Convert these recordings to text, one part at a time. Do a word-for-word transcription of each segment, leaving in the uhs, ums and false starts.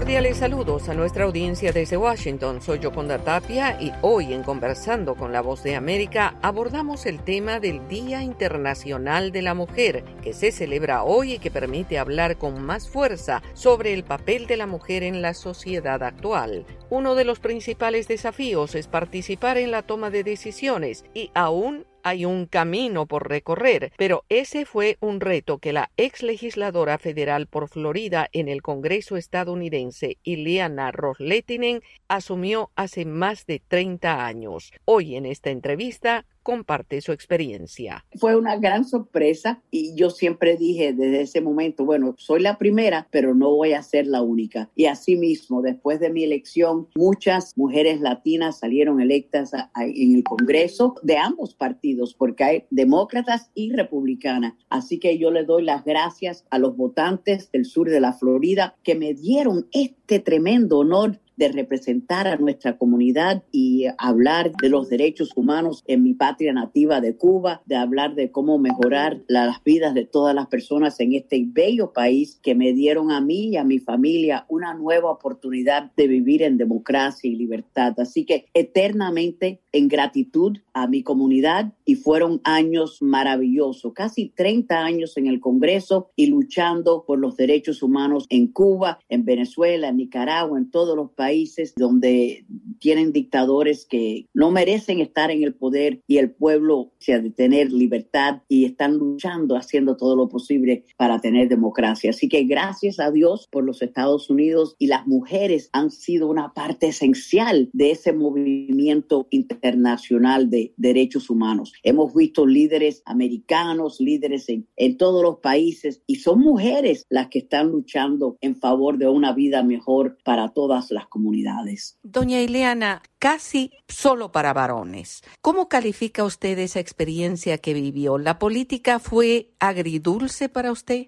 Cordiales saludos a nuestra audiencia desde Washington. Soy Yoconda Tapia y hoy en Conversando con la Voz de América abordamos el tema del Día Internacional de la Mujer, que se celebra hoy y que permite hablar con más fuerza sobre el papel de la mujer en la sociedad actual. Uno de los principales desafíos es participar en la toma de decisiones y aún hay un camino por recorrer, pero ese fue un reto que la ex legisladora federal por Florida en el Congreso estadounidense, Ileana Ros-Lehtinen, asumió hace más de treinta años. Hoy en esta entrevista comparte su experiencia. Fue una gran sorpresa y yo siempre dije desde ese momento, bueno, soy la primera, pero no voy a ser la única. Y así mismo, después de mi elección, muchas mujeres latinas salieron electas a, a, en el Congreso de ambos partidos, porque hay demócratas y republicanas. Así que yo le doy las gracias a los votantes del sur de la Florida que me dieron este tremendo honor de representar a nuestra comunidad y hablar de los derechos humanos en mi patria nativa de Cuba, de hablar de cómo mejorar las vidas de todas las personas en este bello país que me dieron a mí y a mi familia una nueva oportunidad de vivir en democracia y libertad. Así que eternamente en gratitud a mi comunidad, y fueron años maravillosos, casi treinta años en el Congreso y luchando por los derechos humanos en Cuba, en Venezuela, en Nicaragua, en todos los países donde tienen dictadores que no merecen estar en el poder y el pueblo, o sea, de tener libertad, y están luchando, haciendo todo lo posible para tener democracia. Así que gracias a Dios por los Estados Unidos, y las mujeres han sido una parte esencial de ese movimiento internacional de derechos humanos. Hemos visto líderes americanos, líderes en, en todos los países, y son mujeres las que están luchando en favor de una vida mejor para todas las comunidades. Doña Ileana, casi solo para varones. ¿Cómo califica usted esa experiencia que vivió? ¿La política fue agridulce para usted?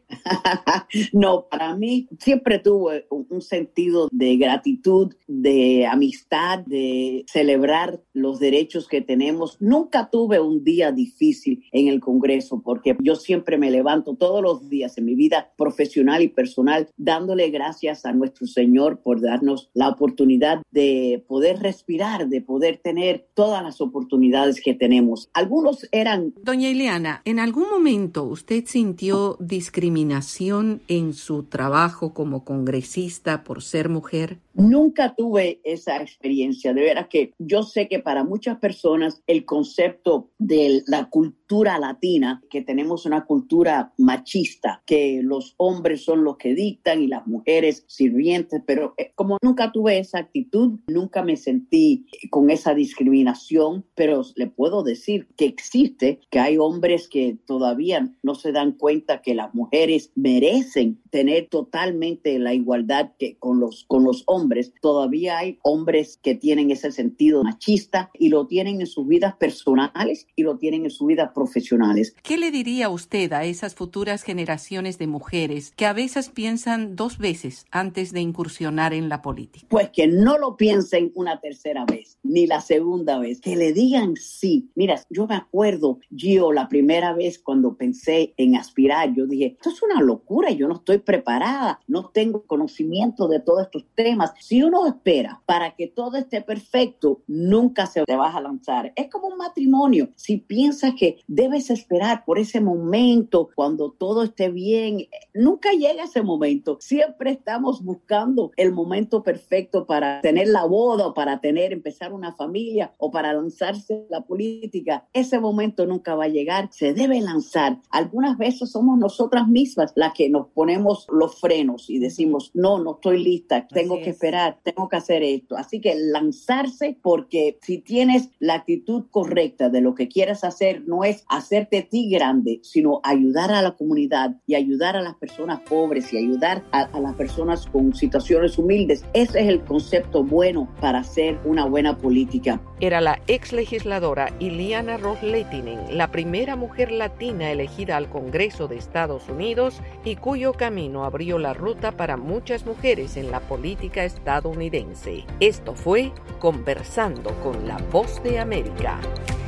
No, para mí siempre tuve un sentido de gratitud, de amistad, de celebrar los derechos que tenemos. Nunca tuve un día difícil en el Congreso, porque yo siempre me levanto todos los días en mi vida profesional y personal dándole gracias a nuestro Señor por darnos la oportunidad de poder respirar, de poder tener todas las oportunidades que tenemos. Algunos eran... Doña Ileana, ¿en algún momento usted sintió discriminación en su trabajo como congresista por ser mujer? Nunca tuve esa experiencia. De veras que yo sé que para muchas personas el concepto de la cultura latina, que tenemos una cultura machista, que los hombres son los que dictan y las mujeres sirvientes, pero como nunca tuve esa actitud, nunca me sentí con esa discriminación, pero le puedo decir que existe, que hay hombres que todavía no se dan cuenta que las mujeres merecen tener totalmente la igualdad que con los, con los hombres. Todavía hay hombres que tienen ese sentido machista y lo tienen en sus vidas personales y lo tienen en sus vidas profesionales. ¿Qué le diría usted a esas futuras generaciones de mujeres que a veces piensan dos veces antes de incursionar en la política? Pues que no lo piensen una tercera vez, ni la segunda vez, que le digan sí. Mira, yo me acuerdo, Gio, la primera vez cuando pensé en aspirar, yo dije, esto es una locura, yo no estoy preparada, no tengo conocimiento de todos estos temas. Si uno espera para que todo esté perfecto, nunca se te vas a lanzar. Es como un matrimonio. Si piensas que debes esperar por ese momento, cuando todo esté bien, nunca llega ese momento. Siempre estamos buscando el momento perfecto para tener la boda, o para tener, empezar una familia, o para lanzarse a la política. Ese momento nunca va a llegar. Se debe lanzar. Algunas veces somos nosotras mismas las que nos ponemos los frenos y decimos, no, no estoy lista, tengo que esperar, tengo que hacer esto. Así que lanzarse, porque si tienes la actitud correcta de lo que quieres hacer, no es hacerte a ti grande, sino ayudar a la comunidad y ayudar a las personas pobres y ayudar a, a las personas con situaciones humildes. Ese es el concepto bueno para hacer una buena política. Era la ex legisladora Ileana Ros-Lehtinen, la primera mujer latina elegida al Congreso de Estados Unidos y cuyo camino abrió la ruta para muchas mujeres en la política estadounidense. Esto fue Conversando con la Voz de América.